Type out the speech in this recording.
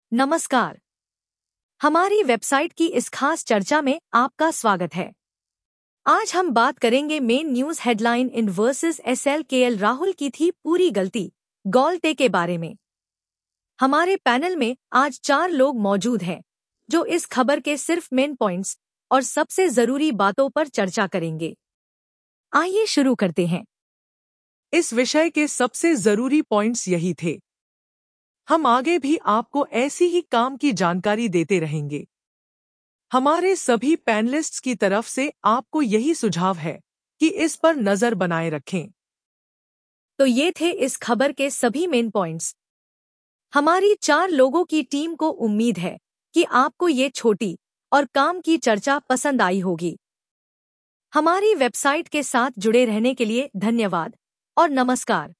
नमस्कार। हमारी वेबसाइट की इस खास चर्चा में आपका स्वागत है। आज हम बात करेंगे main news headline in versus SL Rahul की थी पूरी गलती गॉल्टे के बारे में। हमारे पैनल में आज 4 लोग मौजूद हैं जो इस खबर के सिर्फ मेन पॉइंट्स और सबसे जरूरी बातों पर चर्चा करेंगे। आइए शुरू करते हैं। इस विषय के सबसे जरूरी पॉइंट्स यही थे। हम आगे भी आपको ऐसी ही काम की जानकारी देते रहेंगे। हमारे सभी पैनलिस्ट्स की तरफ से आपको यही सुझाव है कि इस पर नजर बनाए रखें। तो ये थे इस खबर के सभी मेन पॉइंट्स। हमारी 4 लोगों की टीम को उम्मीद है कि आपको ये छोटी और काम की चर्चा पसंद आई होगी। हमारी वेबसाइट के साथ जुड़े रहने के लिए धन्यवाद और नमस्कार।